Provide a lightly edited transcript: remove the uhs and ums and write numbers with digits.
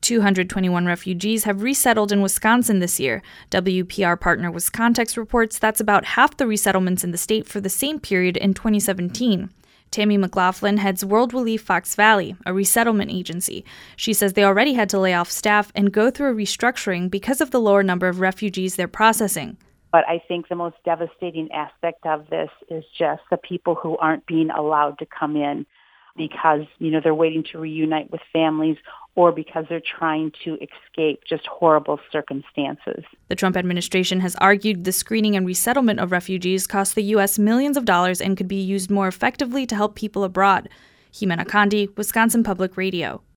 221 refugees have resettled in Wisconsin this year. WPR partner Wiscontex reports that's about half the resettlements in the state for the same period in 2017. Tammy McLaughlin heads World Relief Fox Valley, a resettlement agency. She says they already had to lay off staff and go through a restructuring because of the lower number of refugees they're processing. But I think the most devastating aspect of this is just the people who aren't being allowed to come in because, they're waiting to reunite with families or because they're trying to escape just horrible circumstances. The Trump administration has argued the screening and resettlement of refugees cost the U.S. millions of dollars and could be used more effectively to help people abroad. Jimena Condi, Wisconsin Public Radio.